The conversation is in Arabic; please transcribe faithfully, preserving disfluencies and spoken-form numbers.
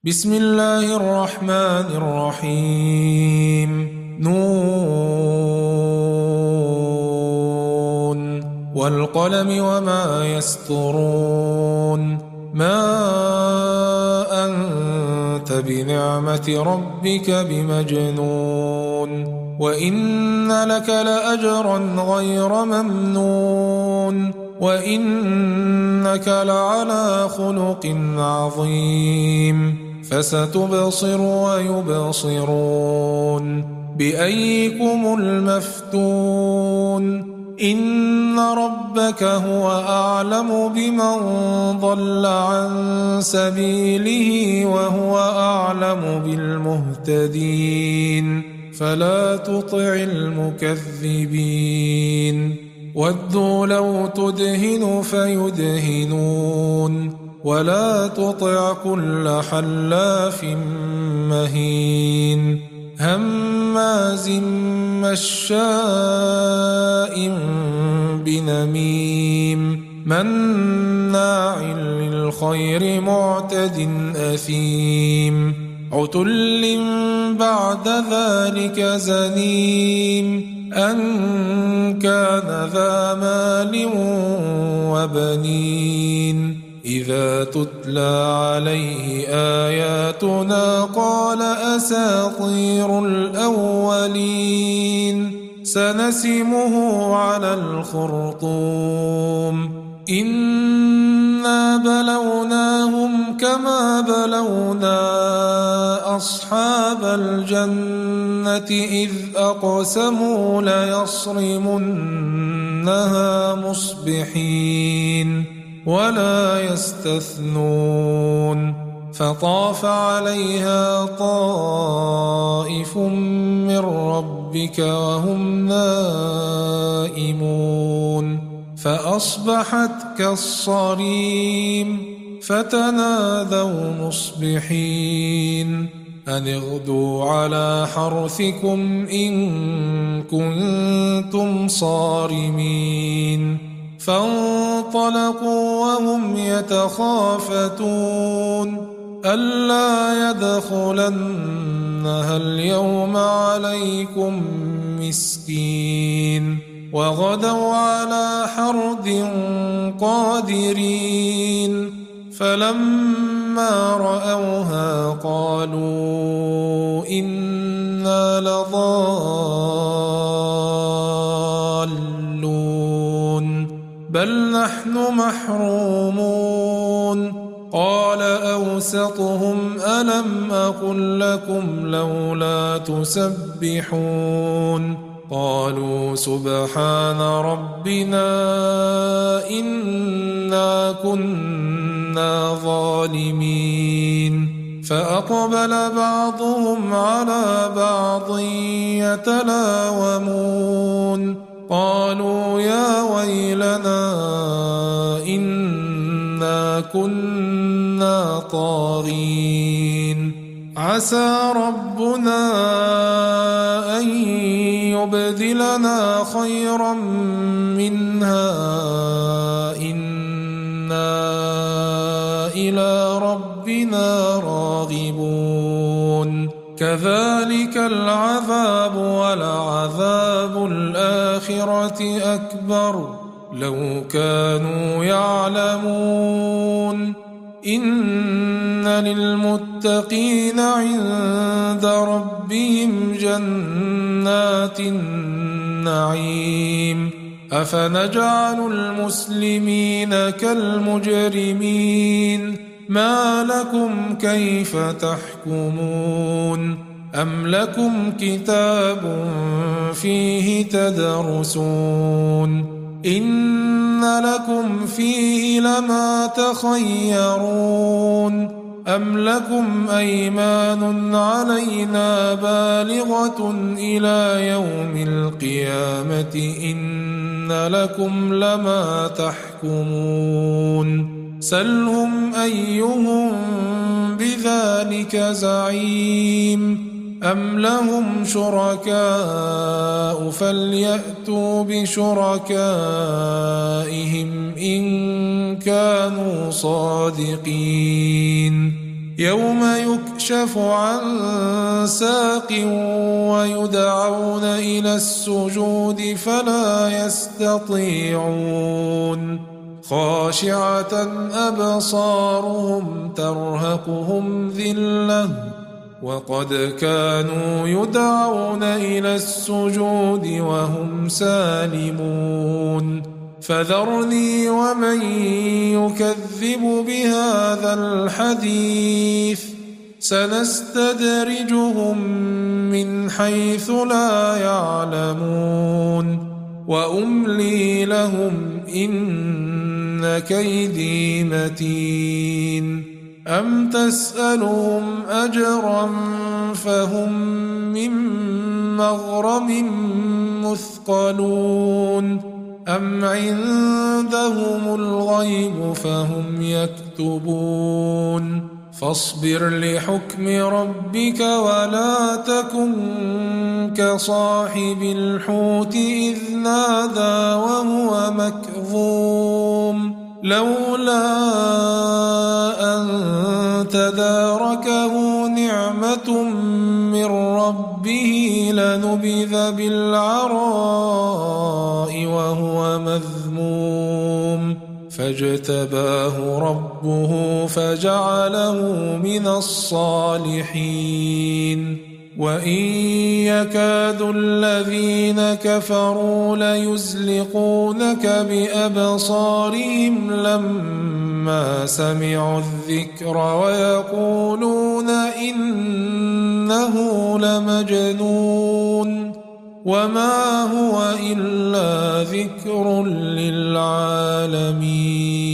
بسم الله الرحمن الرحيم نون والقلم وما يسطرون ما أنت بنعمة ربك بمجنون وإن لك لأجرا غير ممنون وإنك لعلى خلق عظيم فستبصر ويبصرون بأيكم المفتون إن ربك هو أعلم بمن ضل عن سبيله وهو أعلم بالمهتدين فلا تطع المكذبين ودوا لو تدهن فيدهنون ولا تطع كل حلاف مهين هماز مشاء بنميم مناع للخير معتد أثيم عتل بعد ذلك زنيم أن كان ذا مال وبنين إذا تتلى عليه آياتنا قال أساطير الأولين سنسمه على الخرطوم إنا بلوناهم كما بلونا أصحاب الجنة إذ أقسموا ليصرمنها مصبحين ولا يستثنون فطاف عليها طائف من ربك وهم نائمون فأصبحت كالصريم فتنادوا مصبحين أن اغدوا على حرثكم إن كنتم صارمين فانطلقوا وهم يتخافتون ألا يدخلنها اليوم عليكم مسكين وغدوا على حرد قادرين فلما رأوها قالوا إنا لضالون بل نحن محرومون قال أوسطهم ألم أقل لكم لولا تسبحون قالوا سبحان ربنا إنا كنا ظالمين فأقبل بعضهم على بعض يتلاومون قالوا يا ويلنا إنا كنا طاغين عسى ربنا أن يبدلنا خيرا منها إنا إلى ربنا راغبون كذلك العذاب ولعذاب الآخرة أكبر لو كانوا يعلمون إن للمتقين عند ربهم جنات النعيم أفنجعل المسلمين كالمجرمين ما لكم كيف تحكمون أم لكم كتاب فيه تدرسون إن لكم فيه لما تخيرون أم لكم أيمان علينا بالغة إلى يوم القيامة إن لكم لما تحكمون سلهم أيهم بذلك زعيم أم لهم شركاء فليأتوا بشركائهم إن كانوا صادقين يوم يكشف عن ساق ويدعون إلى السجود فلا يستطيعون خاشعة أبصارهم ترهقهم ذلة وقد كانوا يدعون إلى السجود وهم سالمون فذرني ومن يكذب بهذا الحديث سنستدرجهم من حيث لا يعلمون وأملي لهم إن كيدي متين أم تسألهم أجرا فهم من مغرم مثقلون أم عندهم الغيب فهم يكتبون فاصبر لحكم ربك ولا تكن كصاحب الحوت إذ نادى وهو مكظوم لولا أن تداركه نعمة من ربه لنبذ بالعراء وهو مذموم فاجتباه ربه فجعله من الصالحين وإن يكاد الذين كفروا ليزلقونك بأبصارهم لما سمعوا الذكر ويقولون إنه لمجنون وما هو إلا ذكر للعالمين.